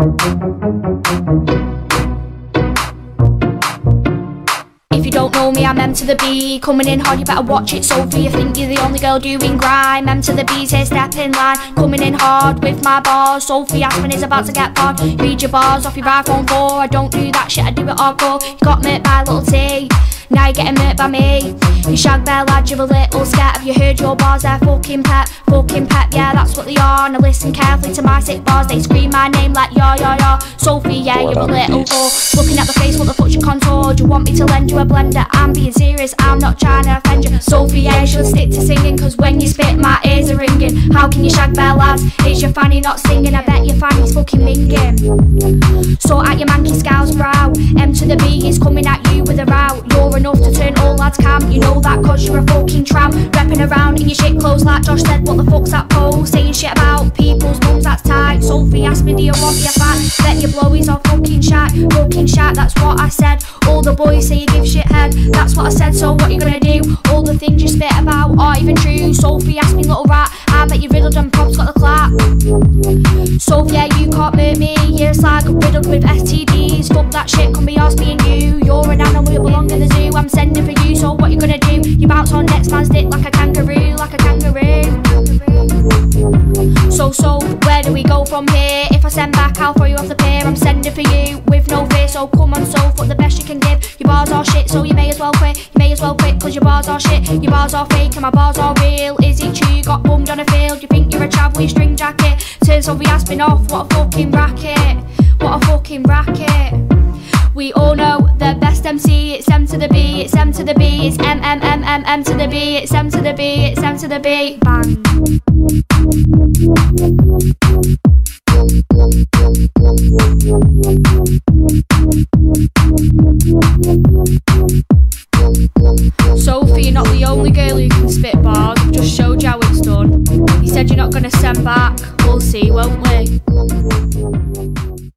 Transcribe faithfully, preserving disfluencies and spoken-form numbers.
If you don't know me, I'm M to the B. Coming in hard, you better watch it, Sophie. You think you're the only girl doing grime. M to the B's here, step in line. Coming in hard with my bars. Sophie Aspen is about to get bored. Read your bars off your iPhone four. I don't do that shit, I do it hardcore. You got murked by little T, now you're getting murked by me. You shag bear lad, you're a little scat. Have you heard your bars? They're fucking pep, fucking pep, yeah, that's what they are. Now listen carefully to my sick bars. They scream my name like yo, yo, yo. Sophie, yeah, you're a little whore. Looking at the face, what the fuck's your contour? Do you want me to lend you a blender? I'm being serious, I'm not trying to offend you. Sophie, yeah, you should stick to singing, cause when you spit, my ears are ringing. How can you shag bear lads? It's your fanny not singing. I bet your fanny's fucking minging. So at your manky scowl's brow, M to the B is coming at you with a row. You're enough to turn all lads cam. You know that cause you're a fucking tramp. Repping around in your shit clothes like Josh said. What the fuck's that pole? Saying shit about people's mums, that's tight. Sophie asked me, do you want me a fat? Bet your blowies are fucking shat, fucking shat, that's what I said. All the boys say you give shit head, that's what I said, so what you gonna do? All the things you spit about aren't even true. Sophie asked me, little rat, I bet you riddled and Pop's got the clap. Sophie, yeah, you can't murk me. You're a slag riddled with S T Ds. Fuck that shit, come be ours, me and you. You're an animal, you belong in the zoo. I'm sending for you, so what you gonna do? You bounce on next man's dick like a kangaroo, like a kangaroo. So, so, where do we go from here? If I send back, I'll throw you off the pier. I'm sending for you with no fear, so come on, so fuck the best you can give. Your bars are shit, so you may as well quit. You may as well quit, cause your bars are shit. Your bars are fake and my bars are real. Is it true you got bummed on a field? You think you're a chav with your string jacket? Turns Sophie Aspen off, what a fucking racket. What a fucking racket. We all know the best M C, it's M to the B, it's M to the B, it's M M M M M to the B, it's M to the B, it's M to the B, bang. Sophie, you're not the only girl who can spit bars, I've just showed you how it's done. You said you're not gonna send back, we'll see, won't we?